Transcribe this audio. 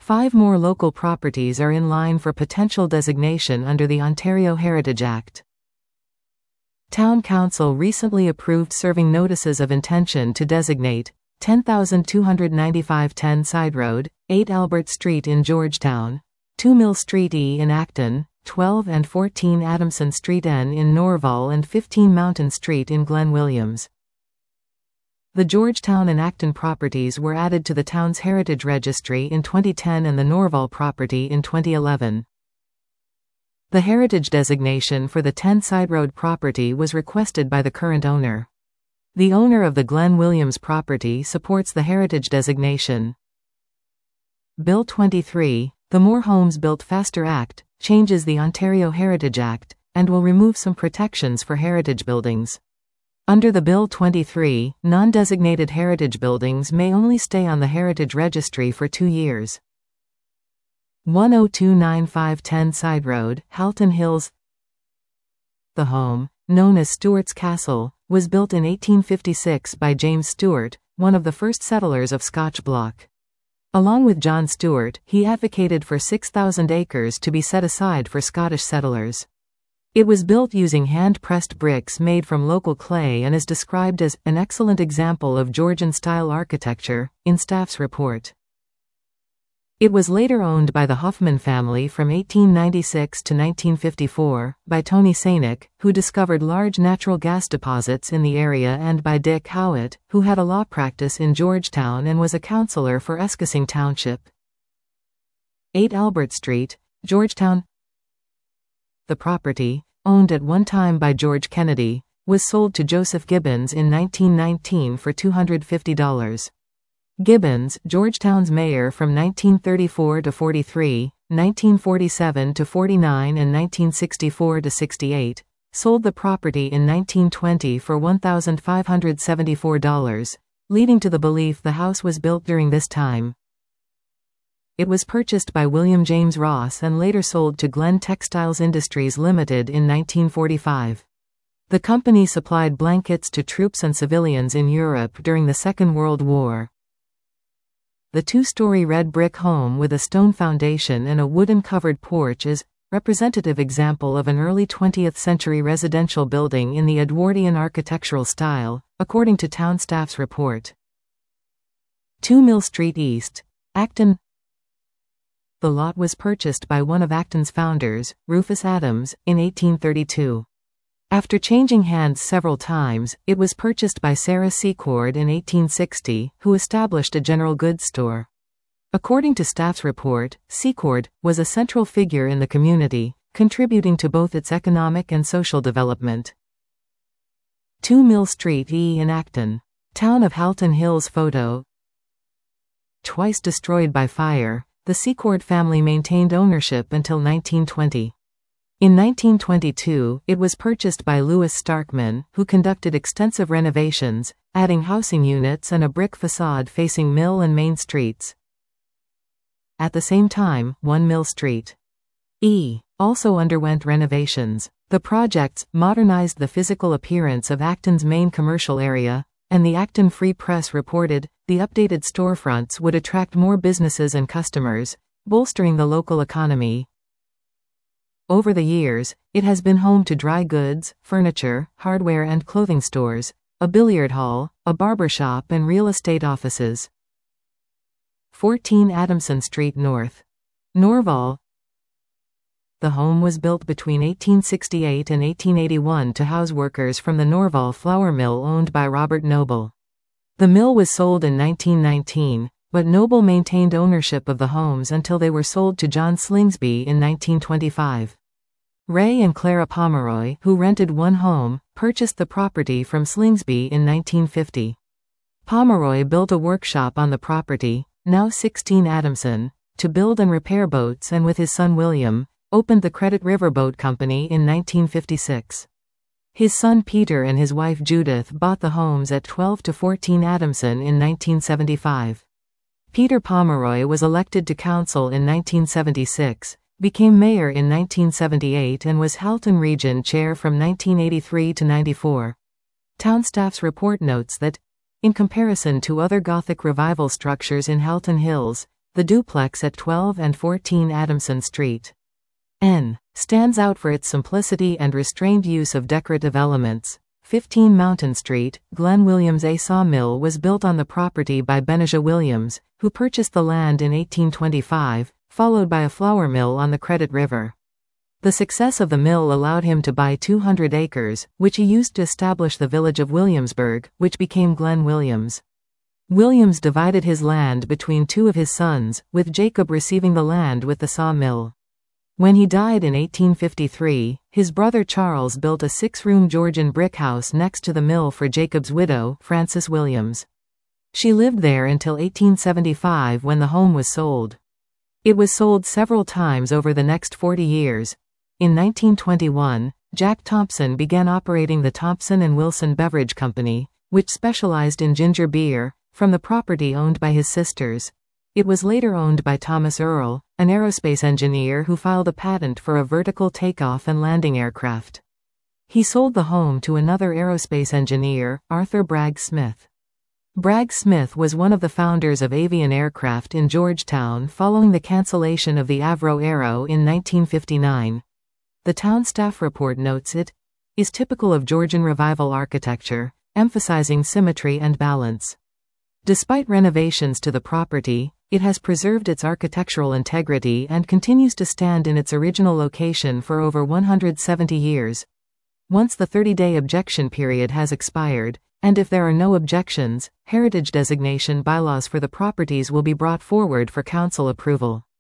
5 more local properties are in line for potential designation under the Ontario Heritage Act. Town Council recently approved serving notices of intention to designate 10,295 10 Side Road, 8 Albert Street in Georgetown, 2 Mill Street E in Acton, 12 and 14 Adamson Street N in Norval and 15 Mountain Street in Glen Williams. The Georgetown and Acton properties were added to the town's Heritage Registry in 2010 and the Norval property in 2011. The heritage designation for the 10 Side Road property was requested by the current owner. The owner of the Glen Williams property supports the heritage designation. Bill 23, the More Homes Built Faster Act, changes the Ontario Heritage Act, and will remove some protections for heritage buildings. Under the Bill 23, non-designated heritage buildings may only stay on the Heritage Registry for 2 years. 10295 10 Side Road, Halton Hills. The home, known as Stewart's Castle, was built in 1856 by James Stewart, one of the first settlers of Scotch Block. Along with John Stewart, he advocated for 6,000 acres to be set aside for Scottish settlers. It was built using hand-pressed bricks made from local clay and is described as an excellent example of Georgian-style architecture, in staff's report. It was later owned by the Hoffman family from 1896 to 1954, by Tony Sanick, who discovered large natural gas deposits in the area, and by Dick Howitt, who had a law practice in Georgetown and was a councillor for Escasing Township. 8 Albert Street, Georgetown. The property, owned at one time by George Kennedy, was sold to Joseph Gibbons in 1919 for $250. Gibbons, Georgetown's mayor from 1934 to 43, 1947 to 49 and 1964 to 68, sold the property in 1920 for $1,574, leading to the belief the house was built during this time. It was purchased by William James Ross and later sold to Glen Textiles Industries Limited in 1945. The company supplied blankets to troops and civilians in Europe during the Second World War. The 2-story red brick home with a stone foundation and a wooden-covered porch is a representative example of an early 20th century residential building in the Edwardian architectural style, according to town staff's report. 2 Mill Street East, Acton. The lot was purchased by one of Acton's founders, Rufus Adams, in 1832. After changing hands several times, it was purchased by Sarah Secord in 1860, who established a general goods store. According to staff's report, Secord was a central figure in the community, contributing to both its economic and social development. 2 Mill Street E in Acton. Town of Halton Hills photo. Twice destroyed by fire, the Secord family maintained ownership until 1920. In 1922, it was purchased by Louis Starkman, who conducted extensive renovations, adding housing units and a brick facade facing Mill and Main Streets. At the same time, 1 Mill Street E also underwent renovations. The projects modernized the physical appearance of Acton's main commercial area, and the Acton Free Press reported, the updated storefronts would attract more businesses and customers, bolstering the local economy. Over the years, it has been home to dry goods, furniture, hardware and clothing stores, a billiard hall, a barber shop and real estate offices. 14 Adamson Street North, Norval. The home was built between 1868 and 1881 to house workers from the Norval flour mill owned by Robert Noble. The mill was sold in 1919, but Noble maintained ownership of the homes until they were sold to John Slingsby in 1925. Ray and Clara Pomeroy, who rented one home, purchased the property from Slingsby in 1950. Pomeroy built a workshop on the property, now 16 Adamson, to build and repair boats, and with his son William, opened the Credit River Boat Company in 1956. His son Peter and his wife Judith bought the homes at 12 to 14 Adamson in 1975. Peter Pomeroy was elected to council in 1976, became mayor in 1978 and was Halton Region Chair from 1983 to 94. Town staff's report notes that, in comparison to other Gothic Revival structures in Halton Hills, the duplex at 12 and 14 Adamson Street. N. stands out for its simplicity and restrained use of decorative elements. 15 Mountain Street, Glenn Williams. A sawmill was built on the property by Benijah Williams, who purchased the land in 1825, followed by a flour mill on the Credit River. The success of the mill allowed him to buy 200 acres, which he used to establish the village of Williamsburg, which became Glen Williams. Williams divided his land between two of his sons, with Jacob receiving the land with the sawmill. When he died in 1853, his brother Charles built a 6-room Georgian brick house next to the mill for Jacob's widow, Frances Williams. She lived there until 1875 when the home was sold. It was sold several times over the next 40 years. In 1921, Jack Thompson began operating the Thompson and Wilson Beverage Company, which specialized in ginger beer, from the property owned by his sisters. It was later owned by Thomas Earl, an aerospace engineer who filed a patent for a vertical takeoff and landing aircraft. He sold the home to another aerospace engineer, Arthur Bragg Smith. Bragg Smith was one of the founders of Avian Aircraft in Georgetown following the cancellation of the Avro Aero in 1959. The town staff report notes it is typical of Georgian Revival architecture, emphasizing symmetry and balance. Despite renovations to the property, it has preserved its architectural integrity and continues to stand in its original location for over 170 years. Once the 30-day objection period has expired, and if there are no objections, heritage designation bylaws for the properties will be brought forward for council approval.